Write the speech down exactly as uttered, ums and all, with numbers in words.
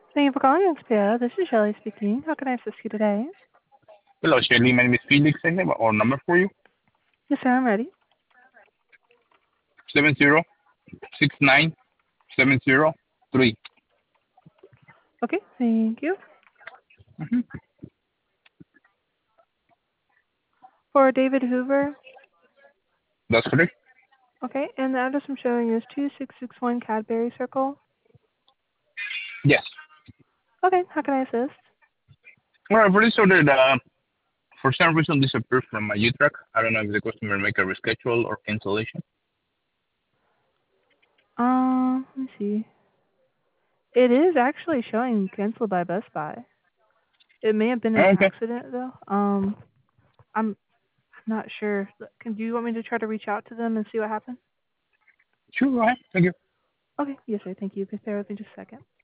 Thank you for calling X P O. This is Shelley speaking. How can I assist you today? Hello, Shelly. My name is Felix. I have our number for you. Yes, sir. I'm ready. Seven zero six nine seven zero three. Okay. Thank you. Mm-hmm. For David Hoover. That's correct. Okay. And the address I'm showing is two six six one Cadbury Circle. Yes. Okay. How can I assist? Well, I've already sorted. Uh, for some reason, disappeared from my U-Track. I don't know if the customer make a reschedule or cancellation. Um, let me see. It is actually showing canceled by Best Buy. It may have been an Okay. accident though. Um, I'm not sure. Can do you want me to try to reach out to them and see what happened? Sure. Go ahead. Thank you. Okay. Yes, sir. Thank you. Just bear with me just a second.